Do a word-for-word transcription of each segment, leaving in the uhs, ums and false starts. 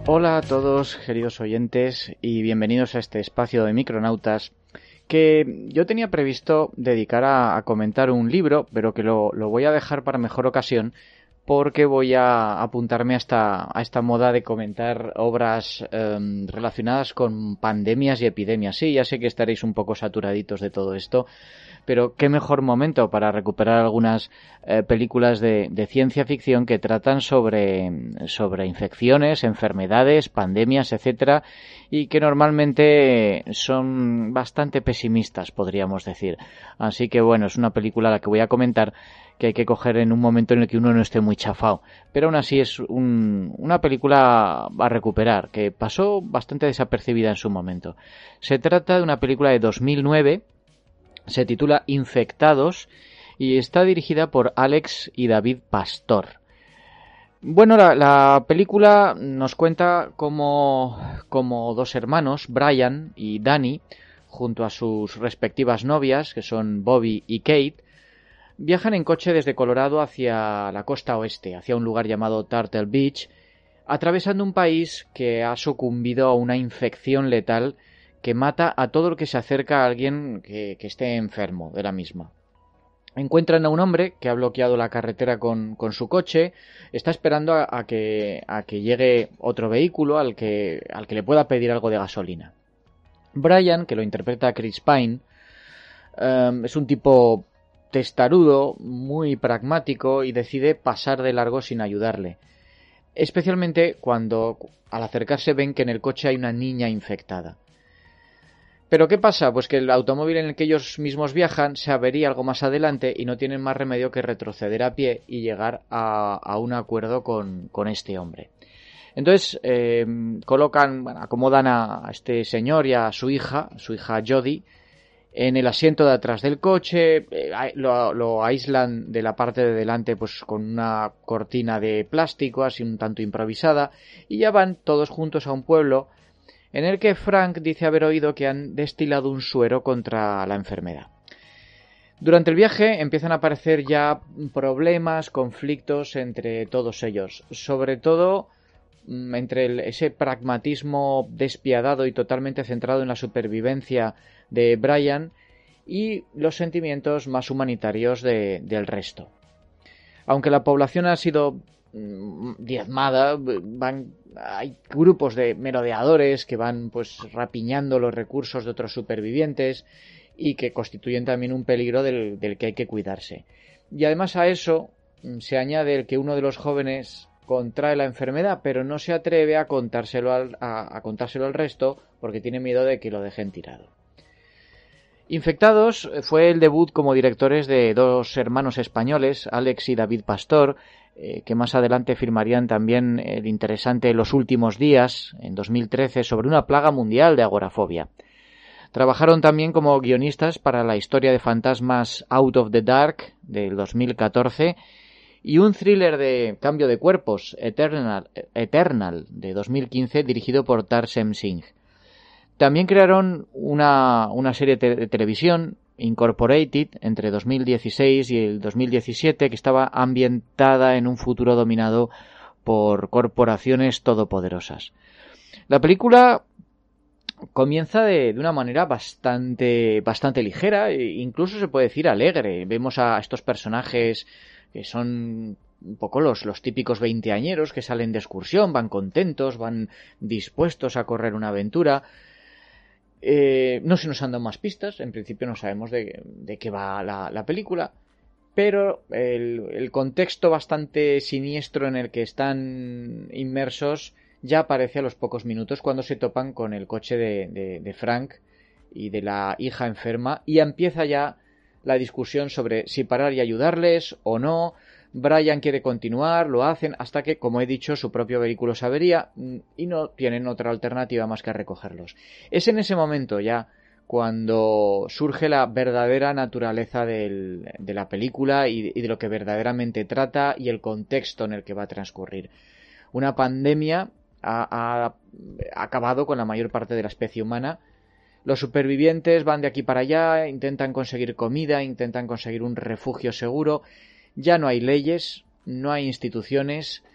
Hola a todos, queridos oyentes, y bienvenidos a este espacio de Micronautas que yo tenía previsto dedicar a, a comentar un libro, pero que lo, lo voy a dejar para mejor ocasión porque voy a apuntarme a esta, a esta moda de comentar obras eh, relacionadas con pandemias y epidemias. Sí, ya sé que estaréis un poco saturaditos de todo esto, pero qué mejor momento para recuperar algunas eh, películas de, de ciencia ficción que tratan sobre, sobre infecciones, enfermedades, pandemias, etcétera, y que normalmente son bastante pesimistas, podríamos decir. Así que bueno, es una película a la que voy a comentar que hay que coger en un momento en el que uno no esté muy chafado. Pero aún así es un, una película a recuperar, que pasó bastante desapercibida en su momento. Se trata de una película de dos mil nueve, se titula Infectados y está dirigida por Alex y David Pastor. Bueno, la, la película nos cuenta cómo, cómo dos hermanos, Brian y Danny, junto a sus respectivas novias, que son Bobby y Kate, viajan en coche desde Colorado hacia la costa oeste, hacia un lugar llamado Turtle Beach, atravesando un país que ha sucumbido a una infección letal que mata a todo lo que se acerca a alguien que, que esté enfermo de la misma. Encuentran a un hombre que ha bloqueado la carretera con, con su coche, está esperando a, a, que, a que llegue otro vehículo al que, al que le pueda pedir algo de gasolina. Brian, que lo interpreta Chris Pine, um, es un tipo testarudo, muy pragmático y decide pasar de largo sin ayudarle. Especialmente cuando al acercarse ven que en el coche hay una niña infectada. ¿Pero qué pasa? Pues que el automóvil en el que ellos mismos viajan se avería algo más adelante y no tienen más remedio que retroceder a pie y llegar a, a un acuerdo con, con este hombre. Entonces eh, colocan, bueno, acomodan a, a este señor y a su hija, su hija Jodie, en el asiento de atrás del coche, eh, lo, lo aíslan de la parte de delante pues con una cortina de plástico, así un tanto improvisada, y ya van todos juntos a un pueblo en el que Frank dice haber oído que han destilado un suero contra la enfermedad. Durante el viaje empiezan a aparecer ya problemas, conflictos entre todos ellos, sobre todo entre el, ese pragmatismo despiadado y totalmente centrado en la supervivencia de Brian y los sentimientos más humanitarios de, del resto. Aunque la población ha sido mmm, diezmada, van, hay grupos de merodeadores que van pues rapiñando los recursos de otros supervivientes y que constituyen también un peligro del, del que hay que cuidarse. Y además a eso se añade el que uno de los jóvenes contrae la enfermedad, pero no se atreve a contárselo al, a, a contárselo al resto porque tiene miedo de que lo dejen tirado. Infectados fue el debut como directores de dos hermanos españoles, Alex y David Pastor, eh, que más adelante firmarían también el interesante Los últimos días, en dos mil trece, sobre una plaga mundial de agorafobia. Trabajaron también como guionistas para la historia de fantasmas Out of the Dark, del dos mil catorce, y un thriller de cambio de cuerpos, Eternal, Eternal de dos mil quince, dirigido por Tarsem Singh. También crearon una, una serie de, de televisión, Incorporated, entre dos mil dieciséis y el dos mil diecisiete, que estaba ambientada en un futuro dominado por corporaciones todopoderosas. La película comienza de, de una manera bastante, bastante ligera, e incluso se puede decir alegre. Vemos a estos personajes que son un poco los, los típicos veinteañeros que salen de excursión, van contentos, van dispuestos a correr una aventura. Eh, no se nos han dado más pistas, en principio no sabemos de, de qué va la, la película, pero el, el contexto bastante siniestro en el que están inmersos ya aparece a los pocos minutos cuando se topan con el coche de, de, de Frank y de la hija enferma, y empieza ya la discusión sobre si parar y ayudarles o no. Brian quiere continuar, lo hacen, hasta que, como he dicho, su propio vehículo se avería y no tienen otra alternativa más que recogerlos. Es en ese momento ya cuando surge la verdadera naturaleza del, de la película y, y de lo que verdaderamente trata y el contexto en el que va a transcurrir. Una pandemia ha, ha acabado con la mayor parte de la especie humana. Los supervivientes van de aquí para allá, intentan conseguir comida, intentan conseguir un refugio seguro. Ya no hay leyes, no hay instituciones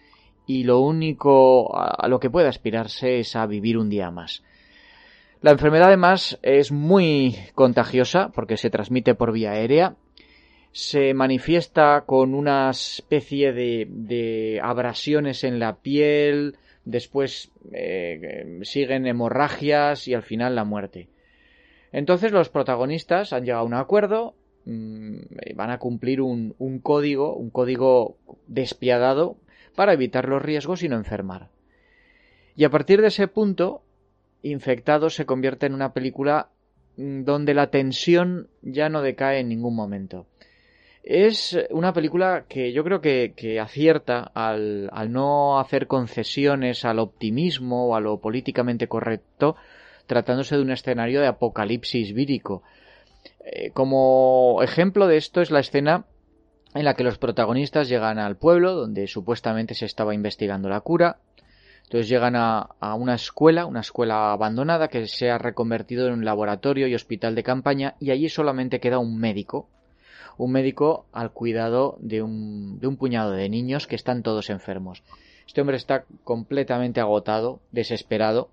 y lo único a lo que puede aspirarse es a vivir un día más. La enfermedad además es muy contagiosa porque se transmite por vía aérea, se manifiesta con una especie de, de abrasiones en la piel, después eh, siguen hemorragias y al final la muerte. Entonces los protagonistas han llegado a un acuerdo, mmm, van a cumplir un, un código, un código despiadado para evitar los riesgos y no enfermar. Y a partir de ese punto, Infectados se convierte en una película donde la tensión ya no decae en ningún momento. Es una película que yo creo que, que acierta al, al no hacer concesiones al optimismo o a lo políticamente correcto, tratándose de un escenario de apocalipsis vírico. Eh, como ejemplo de esto es la escena en la que los protagonistas llegan al pueblo donde supuestamente se estaba investigando la cura. Entonces llegan a, a una escuela, una escuela abandonada que se ha reconvertido en un laboratorio y hospital de campaña, y allí solamente queda un médico, un médico al cuidado de un, de un puñado de niños que están todos enfermos. Este hombre está completamente agotado, desesperado,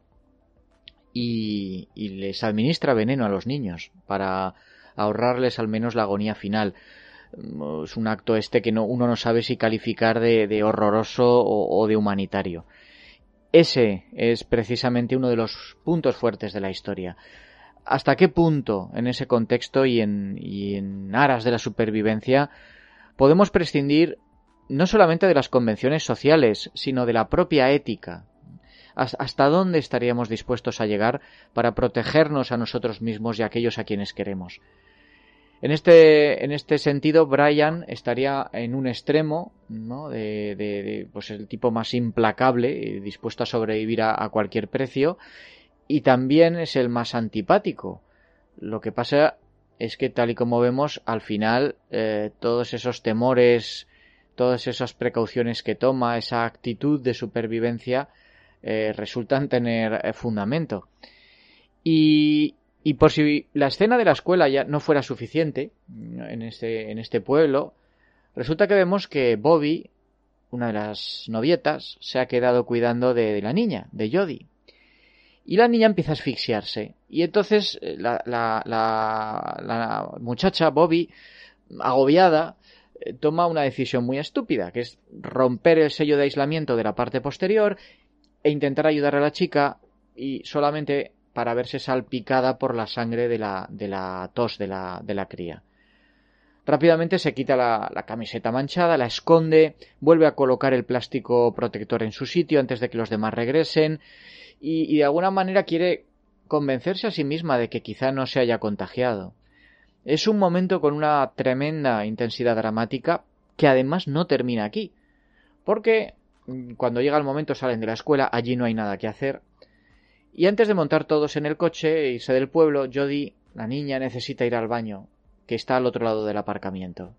y, y les administra veneno a los niños para ahorrarles al menos la agonía final. Es un acto este que no, uno no sabe si calificar de, de horroroso o, o de humanitario. Ese es precisamente uno de los puntos fuertes de la historia. ¿Hasta qué punto, en ese contexto y en, y en aras de la supervivencia, podemos prescindir no solamente de las convenciones sociales, sino de la propia ética? ¿Hasta dónde estaríamos dispuestos a llegar para protegernos a nosotros mismos y a aquellos a quienes queremos? En este, en este sentido, Brian estaría en un extremo, ¿no? de, de, de pues el tipo más implacable, dispuesto a sobrevivir a, a cualquier precio, y también es el más antipático. Lo que pasa es que, tal y como vemos, al final eh, todos esos temores, todas esas precauciones que toma, esa actitud de supervivencia, eh, resultan tener eh, fundamento. Y Y por si la escena de la escuela ya no fuera suficiente en este, en este pueblo, resulta que vemos que Bobby, una de las novietas, se ha quedado cuidando de, de la niña, de Jodie. Y la niña empieza a asfixiarse. Y entonces la, la, la, la muchacha, Bobby, agobiada, toma una decisión muy estúpida, que es romper el sello de aislamiento de la parte posterior e intentar ayudar a la chica, y solamente para verse salpicada por la sangre de la, de la tos de la, de la cría. Rápidamente se quita la, la camiseta manchada, la esconde, vuelve a colocar el plástico protector en su sitio antes de que los demás regresen, y, y de alguna manera quiere convencerse a sí misma de que quizá no se haya contagiado. Es un momento con una tremenda intensidad dramática que además no termina aquí, porque cuando llega el momento salen de la escuela, allí no hay nada que hacer. Y antes de montar todos en el coche e irse del pueblo, Jodie, la niña, necesita ir al baño, que está al otro lado del aparcamiento.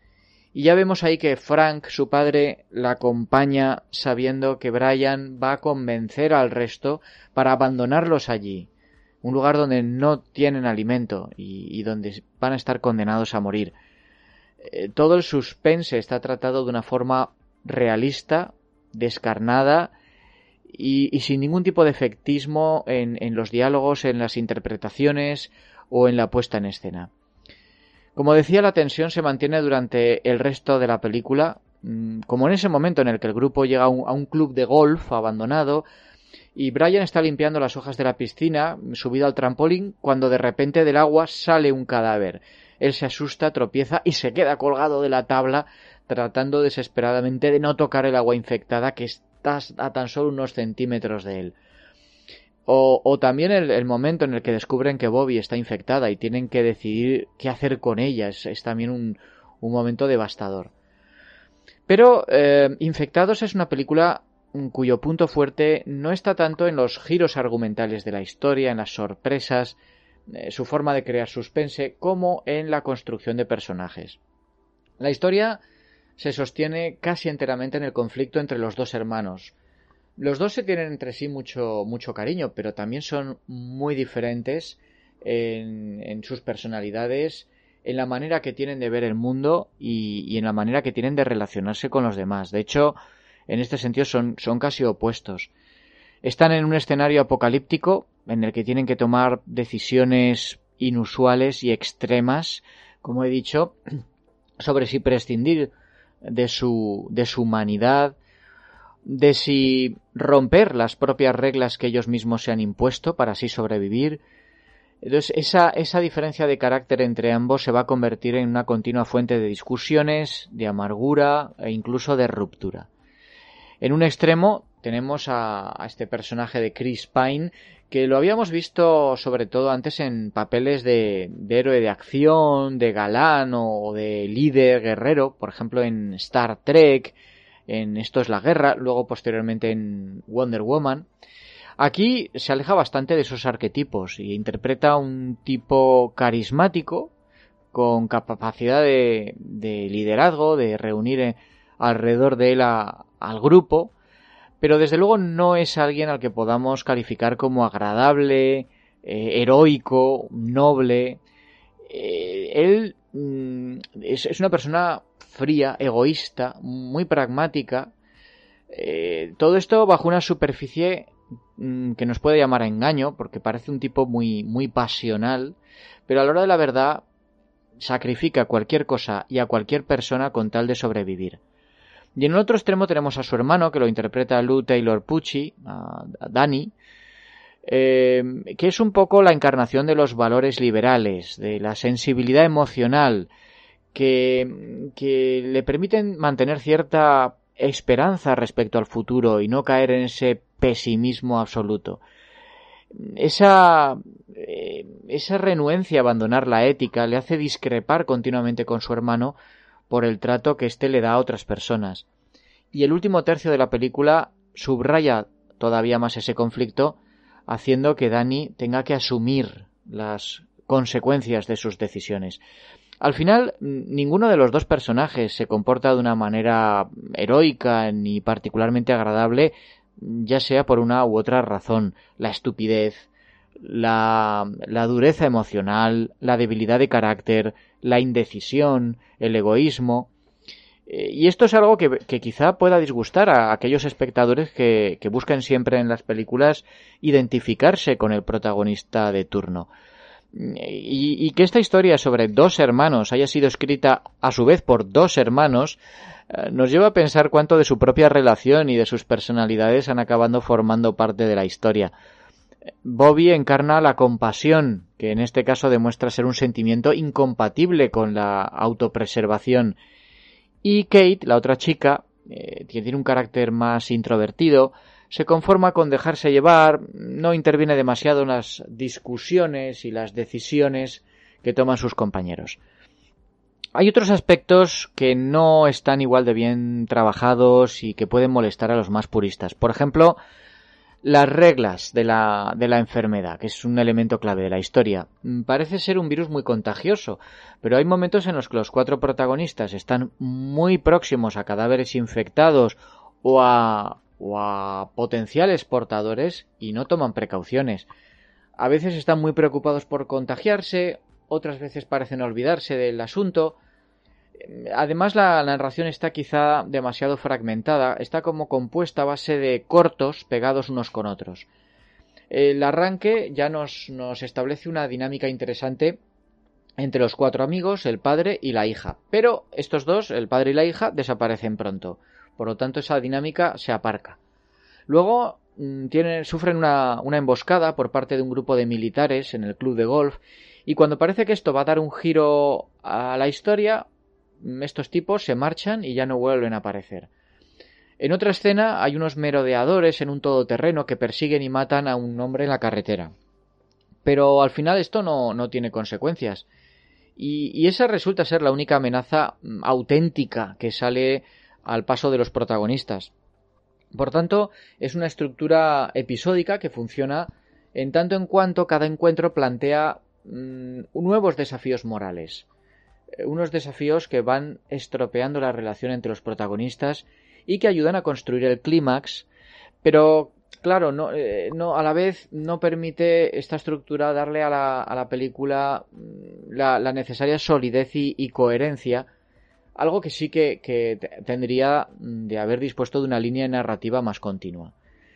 Y ya vemos ahí que Frank, su padre, la acompaña sabiendo que Brian va a convencer al resto para abandonarlos allí, un lugar donde no tienen alimento y, y donde van a estar condenados a morir. Eh, todo el suspense está tratado de una forma realista, descarnada, Y, y sin ningún tipo de efectismo en, en los diálogos, en las interpretaciones o en la puesta en escena. Como decía, la tensión se mantiene durante el resto de la película, como en ese momento en el que el grupo llega a un, a un club de golf abandonado y Brian está limpiando las hojas de la piscina, subido al trampolín, cuando de repente del agua sale un cadáver. Él se asusta, tropieza y se queda colgado de la tabla, tratando desesperadamente de no tocar el agua infectada que es estás a tan solo unos centímetros de él. O, o también el, el momento en el que descubren que Bobby está infectada y tienen que decidir qué hacer con ella. Es, es también un, un momento devastador. Pero eh, Infectados es una película cuyo punto fuerte no está tanto en los giros argumentales de la historia, en las sorpresas, eh, su forma de crear suspense, como en la construcción de personajes. La historia se sostiene casi enteramente en el conflicto entre los dos hermanos. Los dos se tienen entre sí mucho, mucho cariño, pero también son muy diferentes en, en sus personalidades, en la manera que tienen de ver el mundo y, y en la manera que tienen de relacionarse con los demás. De hecho, en este sentido son, son casi opuestos. Están en un escenario apocalíptico en el que tienen que tomar decisiones inusuales y extremas, como he dicho, sobre si prescindir de su, de su humanidad, de si romper las propias reglas que ellos mismos se han impuesto para así sobrevivir. Entonces, esa, esa diferencia de carácter entre ambos se va a convertir en una continua fuente de discusiones, de amargura e incluso de ruptura. En un extremo tenemos a, a este personaje de Chris Pine, que lo habíamos visto sobre todo antes en papeles de, de héroe de acción, de galán o de líder guerrero, por ejemplo en Star Trek, en Esto es la guerra, luego posteriormente en Wonder Woman. Aquí se aleja bastante de esos arquetipos y interpreta un tipo carismático con capacidad de, de liderazgo, de reunir alrededor de él a, al grupo, pero desde luego no es alguien al que podamos calificar como agradable, eh, heroico, noble. Eh, él mm, es, es una persona fría, egoísta, muy pragmática. Eh, todo esto bajo una superficie mm, que nos puede llamar a engaño, porque parece un tipo muy, muy pasional, pero a la hora de la verdad sacrifica cualquier cosa y a cualquier persona con tal de sobrevivir. Y en el otro extremo tenemos a su hermano, que lo interpreta Lou Taylor Pucci, a Danny, eh, que es un poco la encarnación de los valores liberales, de la sensibilidad emocional, que, que le permiten mantener cierta esperanza respecto al futuro y no caer en ese pesimismo absoluto. Esa, eh, esa renuencia a abandonar la ética le hace discrepar continuamente con su hermano por el trato que éste le da a otras personas. Y el último tercio de la película subraya todavía más ese conflicto, haciendo que Danny tenga que asumir las consecuencias de sus decisiones. Al final, ninguno de los dos personajes se comporta de una manera heroica ni particularmente agradable, ya sea por una u otra razón. La estupidez, la, la dureza emocional, la debilidad de carácter, la indecisión, el egoísmo. Eh, y esto es algo que, que quizá pueda disgustar a aquellos espectadores que, que buscan siempre en las películas identificarse con el protagonista de turno. Y, y que esta historia sobre dos hermanos haya sido escrita a su vez por dos hermanos eh, nos lleva a pensar cuánto de su propia relación y de sus personalidades han acabado formando parte de la historia. Bobby encarna la compasión, que en este caso demuestra ser un sentimiento incompatible con la autopreservación, y Kate, la otra chica, eh, que tiene un carácter más introvertido, se conforma con dejarse llevar, no interviene demasiado en las discusiones y las decisiones que toman sus compañeros. Hay otros aspectos que no están igual de bien trabajados y que pueden molestar a los más puristas. Por ejemplo, las reglas de la, de la enfermedad, que es un elemento clave de la historia. Parece ser un virus muy contagioso, pero hay momentos en los que los cuatro protagonistas están muy próximos a cadáveres infectados o a... o a potenciales portadores y no toman precauciones. A veces están muy preocupados por contagiarse, otras veces parecen olvidarse del asunto. Además, la narración está quizá demasiado fragmentada, está como compuesta a base de cortos pegados unos con otros. El arranque ya nos, nos establece una dinámica interesante entre los cuatro amigos, el padre y la hija, pero estos dos, el padre y la hija, desaparecen pronto. Por lo tanto, esa dinámica se aparca. Luego tienen, sufren una, una emboscada por parte de un grupo de militares en el club de golf, y cuando parece que esto va a dar un giro a la historia, estos tipos se marchan y ya no vuelven a aparecer. En otra escena hay unos merodeadores en un todoterreno que persiguen y matan a un hombre en la carretera. Pero al final esto no, no tiene consecuencias. Y, y esa resulta ser la única amenaza auténtica que sale al paso de los protagonistas. Por tanto, es una estructura episódica que funciona en tanto en cuanto cada encuentro plantea mmm, nuevos desafíos morales. Unos desafíos que van estropeando la relación entre los protagonistas y que ayudan a construir el clímax, pero claro, no, eh, no, a la vez no permite esta estructura darle a la, a la película la, la necesaria solidez y, y coherencia, algo que sí que, que tendría de haber dispuesto de una línea narrativa más continua.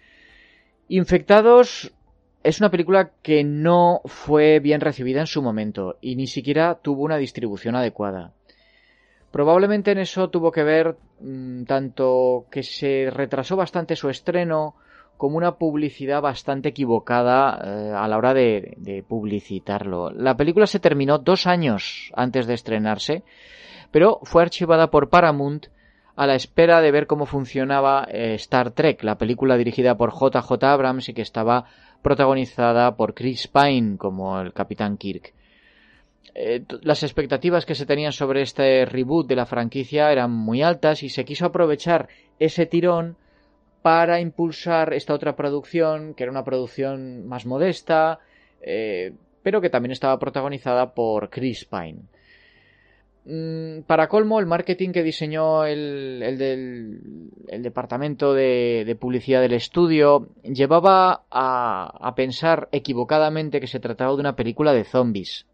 Infectados es una película que no fue bien recibida en su momento y ni siquiera tuvo una distribución adecuada. Probablemente en eso tuvo que ver mmm, tanto que se retrasó bastante su estreno como una publicidad bastante equivocada eh, a la hora de, de publicitarlo. La película se terminó dos años antes de estrenarse, pero fue archivada por Paramount a la espera de ver cómo funcionaba eh, Star Trek, la película dirigida por J J Abrams y que estaba protagonizada por Chris Pine como el Capitán Kirk. Eh, las expectativas que se tenían sobre este reboot de la franquicia eran muy altas y se quiso aprovechar ese tirón para impulsar esta otra producción, que era una producción más modesta, eh, pero que también estaba protagonizada por Chris Pine. Mm, para colmo, el marketing que diseñó el, el del el departamento de, de publicidad del estudio llevaba a, a pensar equivocadamente que se trataba de una película de zombies.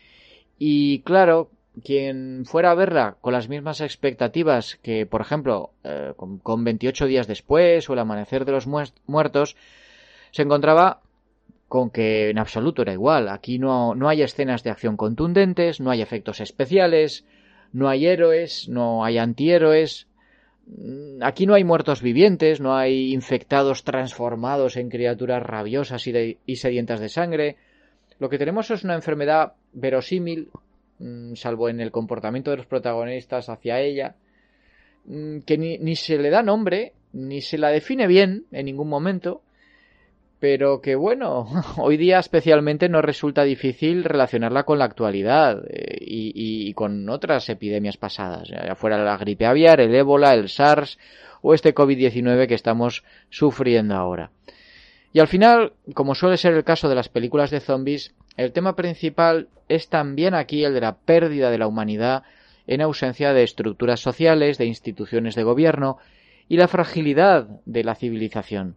Y claro, quien fuera a verla con las mismas expectativas que, por ejemplo, eh, con, con veintiocho días después o El amanecer de los muertos, se encontraba con que en absoluto era igual. Aquí no, no hay escenas de acción contundentes, no hay efectos especiales, no hay héroes, no hay antihéroes. Aquí no hay muertos vivientes, no hay infectados transformados en criaturas rabiosas y, de, y sedientas de sangre. Lo que tenemos es una enfermedad verosímil, salvo en el comportamiento de los protagonistas hacia ella, que ni, ni se le da nombre, ni se la define bien en ningún momento, pero que bueno, hoy día especialmente nos resulta difícil relacionarla con la actualidad eh, y, y con otras epidemias pasadas, ya fuera la gripe aviar, el ébola, el SARS o este covid diecinueve que estamos sufriendo ahora. Y al final, como suele ser el caso de las películas de zombies, el tema principal es también aquí el de la pérdida de la humanidad en ausencia de estructuras sociales, de instituciones de gobierno y la fragilidad de la civilización.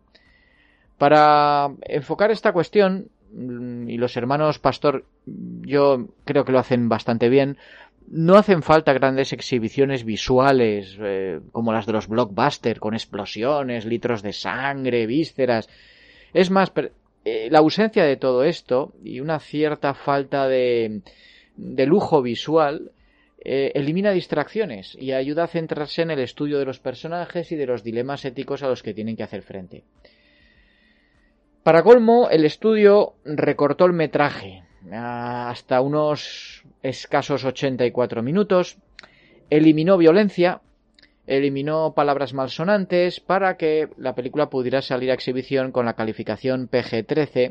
Para enfocar esta cuestión, y los hermanos Pastor yo creo que lo hacen bastante bien, no hacen falta grandes exhibiciones visuales eh, como las de los blockbusters, con explosiones, litros de sangre, vísceras. Es más, eh, la ausencia de todo esto y una cierta falta de, de lujo visual eh, elimina distracciones y ayuda a centrarse en el estudio de los personajes y de los dilemas éticos a los que tienen que hacer frente. Para colmo, el estudio recortó el metraje hasta unos escasos ochenta y cuatro minutos, eliminó violencia, eliminó palabras malsonantes para que la película pudiera salir a exhibición con la calificación P G trece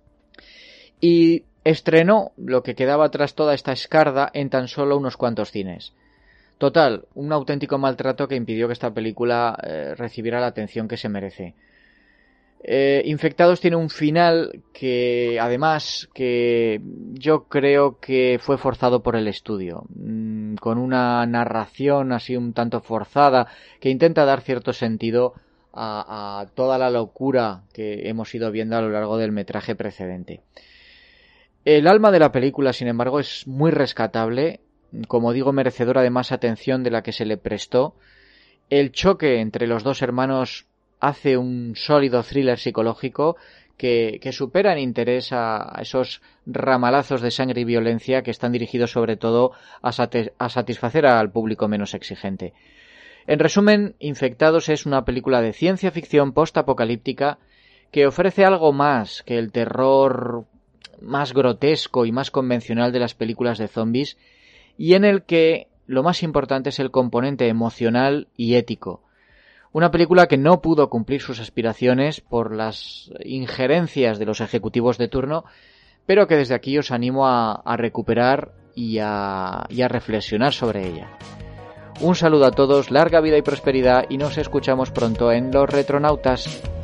y estrenó lo que quedaba tras toda esta escarda en tan solo unos cuantos cines. Total, un auténtico maltrato que impidió que esta película eh, recibiera la atención que se merece. Eh, Infectados tiene un final que además que yo creo que fue forzado por el estudio, mmm, con una narración así un tanto forzada que intenta dar cierto sentido a, a toda la locura que hemos ido viendo a lo largo del metraje precedente. El alma de la película, sin embargo, es muy rescatable, como digo, merecedora de más atención de la que se le prestó. El choque entre los dos hermanos hace un sólido thriller psicológico que, que supera en interés a, a esos ramalazos de sangre y violencia que están dirigidos sobre todo a, sat- a satisfacer al público menos exigente. En resumen, Infectados es una película de ciencia ficción post-apocalíptica que ofrece algo más que el terror más grotesco y más convencional de las películas de zombies y en el que lo más importante es el componente emocional y ético. Una película que no pudo cumplir sus aspiraciones por las injerencias de los ejecutivos de turno, pero que desde aquí os animo a, a recuperar y a, y a reflexionar sobre ella. Un saludo a todos, larga vida y prosperidad y nos escuchamos pronto en Los Retronautas.